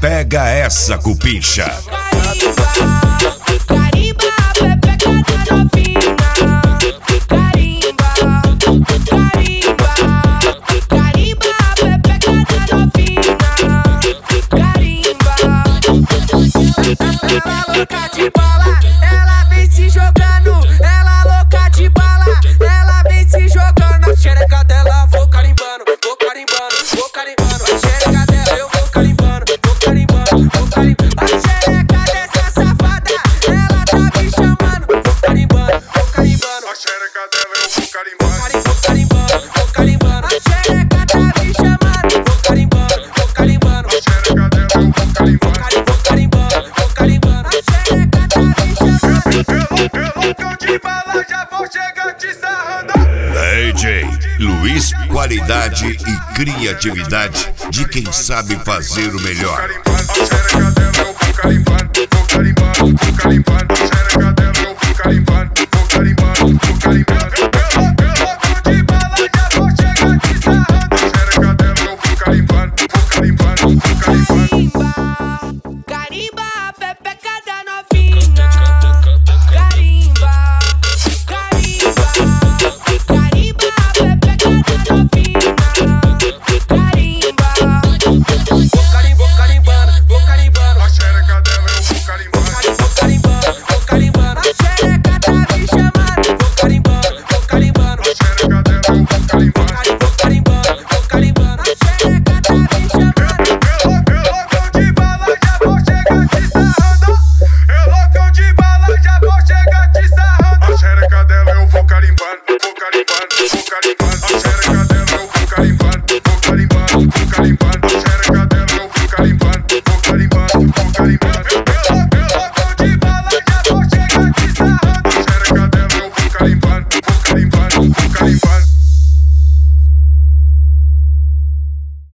Pega essa, cupincha. Carimba, pepeca da novinha. Carimba, carimba, carimba, pepeca da novinha. Carimba. Ela louca de bala, ela vem se jogando. Ela louca de bala, ela vem se jogando. A xereca dela vou carimbando, vou carimbando, vou carimbando. A xereca dela eu vou carimbando, vou carimbando, vou carimbando. A xereca dessa safada, ela tá me chamando. Vou carimbando, vou carimbando. A xereca dela eu vou carimbando. Vou carimbando, vou carimbando. A xereca tá me chamando. Vou carimbando, vou carimbando. A xereca dela eu vou carimbando. Vou carimbando, vou carimbando. A xereca tá me chamando. Eu loucão de bala, já vou chegar te sarrando. DJ Luiz, qualidade e criatividade de quem sabe fazer o melhor. A xereca dela eu vou carimbando, vou carimbando, vou carimbando. A xereca dela eu vou carimbando, vou carimbando, vou carimbando. Eu louco de bala, já vou chegar te sarrando. A xereca dela eu vou carimbando, vou carimbando, vou carimbando. Carimba, pepeca da novinha. Carimba, carimba, carimba, pepeca da novinha. Carimba. Vou carimbando, vou carimbando. A xereca dela eu vou carimbando. Vou carimbando, vou carimbando. A xereca tá me chamando. Vou carimbando, vou carimbando. A xereca dela eu vou carimbando. Vou carimbando, vou carimbando. A xereca tá me chamando. Eu loucão de bala, já vou chegar te sarrando. Eu loucão de bala, já vou chegar te sarrando. A xereca dela eu vou carimbando, vou carimbando, vou carimbando.